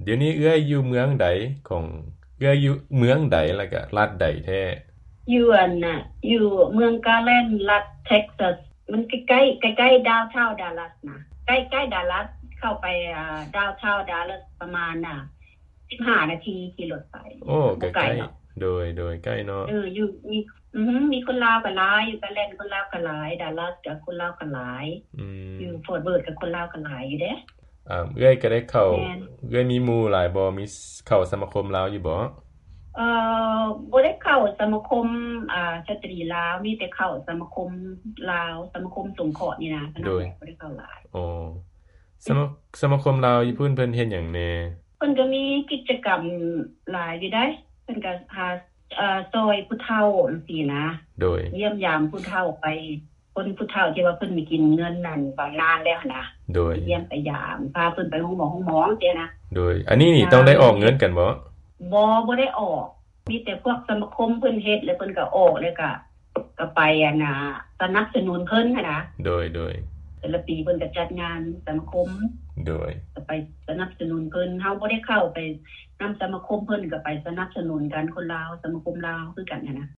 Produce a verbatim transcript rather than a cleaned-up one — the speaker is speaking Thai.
เดี๋ยวนี้เอื้อยอยู่เมืองใดของเอื้อยอยู่เมืองใดแล้วก็รัฐใดแท้อยู่อันน่ะอยู่เมืองกาแลนรัฐเท็กซัสมันใกล้ๆใกล้ๆดาวน์ทาวน์ดัลลัสนะใกล้ๆดัลลัสเข้าไปอ่าดาวน์ทาวน์ดัลลัสประมาณน่ะสิบห้านาทีขี่รถไปโอ้ใกบ่ไกลล้หรอกๆโดยโดยใกล้เนาะเอออยู่มีอือฮึมีคนลาวก็หลายอยู่กาแลนคนลาวก็หลายดัลลัสก็คนลาวก็หลายอืมอยู่ฟอร์ตเวิร์ธก็คนลาวก็หลายอยู่เด้อ่าเอื้อยก็ได้เข้าแม่นเอื้อยมีหมู่หลายบ่มีเข้าสมาคมลาวอยู่บ่เอ่อบ่ได้เข้าสมาคมอ่าสตรีลาวมีแต่เข้าสมาคมลาวสมาคมสงเคราะห์นี่นะเท่าโดนั้นยแหละบ่ได้เข้าหลายอ๋อสมาสมาคมลาวอยู่พุ่นเพิ่นเฮ็ดหยังแหน่เพิ่นก็มีกิจกรรมหลายอยู่ได้เพิ่นก็หาเอ่อซอยผู้เฒ่าจังซี่นะโดยเยี่ยมยามผู้เฒ่าไปคนผู้เฒ่าที่ว่าเพิ่นมีกินเงินนั่นบางนานแล้วนะโดยเยี่ยมไปยามพาเพิ่นไปโรงหมอโรงหมอจังซี่นะโดยอันนี้นี่ต้องได้ออกเงินกันบ่บ่บ่ได้ออกมีแต่พวกสมาคมเพิ่นเฮ็ดแล้วเพิ่นก็ออกแล้วก็ก็ไปอะนะสนับสนุนเพิ่นหั้นนะโดยโดยแต่ละปีเพิ่นก็จัดงานสมาคมโดยก็ไปสนับสนุนเพิ่นเฮาบ่ได้เข้าไปนำสมาคมเพิ่นก็ไปสนับสนุนกันคนลาวสมาคมลาวคือกันหั้นนะ